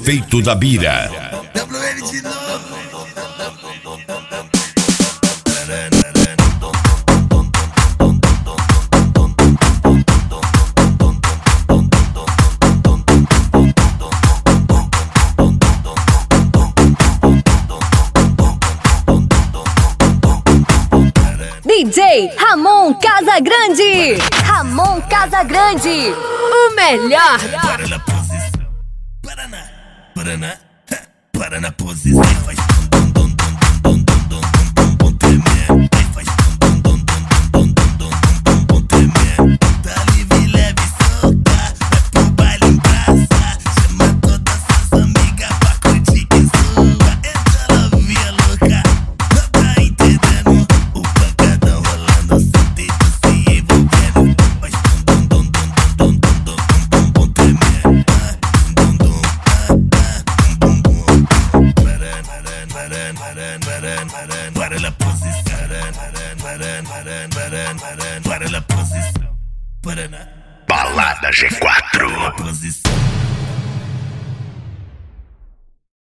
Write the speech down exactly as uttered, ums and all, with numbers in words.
efeito da bira. W L de novo. D J Ramon Casagrande. Ramon Casagrande, o melhor. Para na posição. Para na, para na, para na posição. Faz dum dum dum dum dum dum dum dum tremer. Faz dum dum dum dum dum dum dum tremer. Tá livre, leve e solta. Vai pro baile em praça. Chama todas suas amigas pra curtir e zoa. Essa novinha louca, não tá entendendo. O pancadão rolando, sentido se envolvendo. Faz dum dum dum dum dum dum dum dum tremer. Dum dum dum dum. Para la posição, para la posição, para na Balada G quatro. posição.